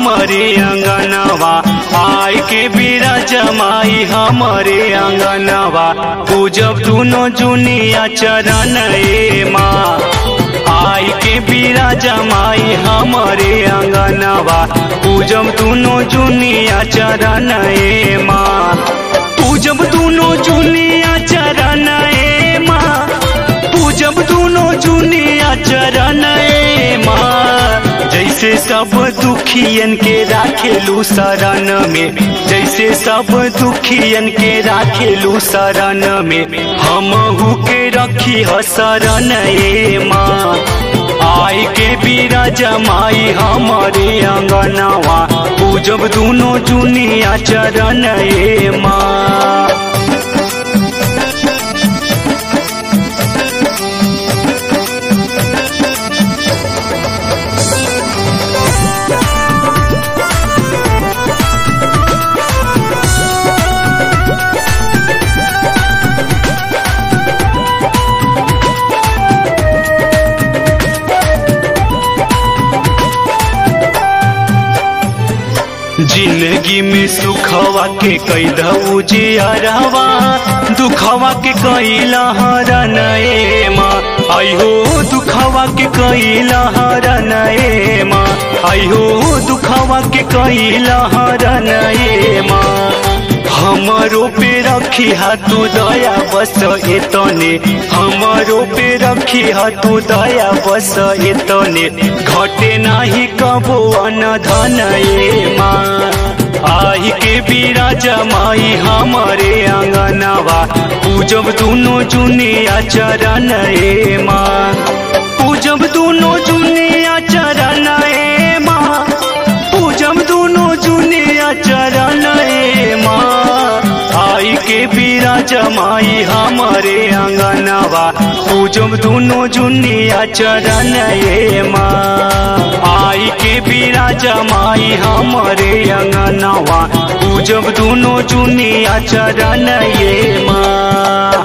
हमारे अंगनवा आय के बिराज माई हमारे अंगनवा पूजब दुनो जुनिया चरण ए माँ आय के बिराज माई हमारे अंगनवा पूजब दुनो जुनिया चरण ए माँ पूजब दुनो जुनिया चरण ए माँ पूजब दुनो जुनिया चरण ए माँ जैसे सब दुखियन के राखेलू शरण में जैसे सब दुखियन के राखेलू शरण में हमहू के रखी ह शरण ए माँ आय के बिराज माई हमारे अंगनवा पूजब दुनो जुनिया चरण ए माँ। जिंदगी में सुखवा के कैदऊ जियरवा दुखवा के कैला हरण ए माँ आई हो दुखवा के कैला हरण ए माँ आई हो दुखवा के कैला हरण ए माँ हमारो पे रखी हाथू दया बस एतने हमारो पे रखी हाथू दया बस एतने घटे नाही कबो अनधन ए माँ आही के बिराज माई हमारे अंगनवा पूजब दुनो जुनिया चरण ए माँ पूजब दुनो जुनिया चरण ए माँ पूजब दुनो जुनिया चरण ए माँ आई के बिराज माई हमारे अंगनवा पूजब दुनो जुनिया चरण ए माँ आई के बिराज माई हमारे अंगनवा पूजब दुनो जुनिया चरण ए माँ।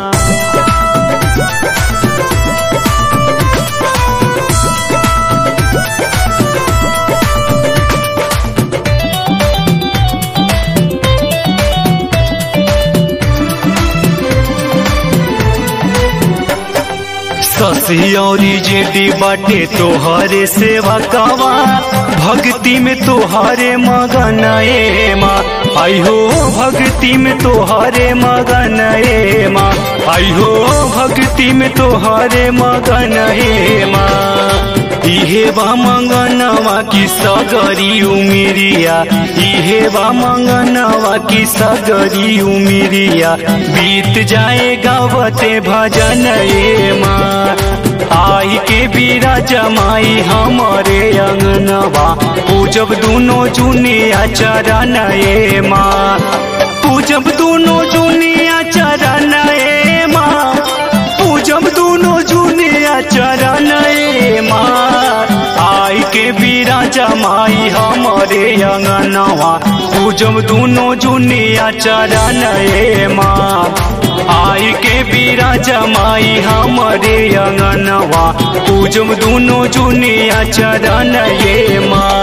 ससी औरी जेडी बाटे तोहरे सेवा कवा भक्ति में तोहरे मगन ए माँ आई हो भक्ति में तोहरे मगन ए माँ आई हो भक्ति में तोहरे मगन ए माँ इहे बा मंगनवा की सगरी उमिरिया इहे बा मंगनवा की सगरी उमिरिया बीत जाए गावते भजन ए माँ आई के बिराज माई हमारे अंगनवा पूजब दुनो जुनिया चरण ए माँ पूजब दुनो जुनिया चरण ए माँ पूजब दुनो जुनिया चरण ए माँ आई के बिराज माई हमारे अंगनवा पूजब दुनो जुनिया चरण ए माँ आई के बिराज माई हमारे अंगनवा पूजब दुनो जुनिया चरण ए माँ।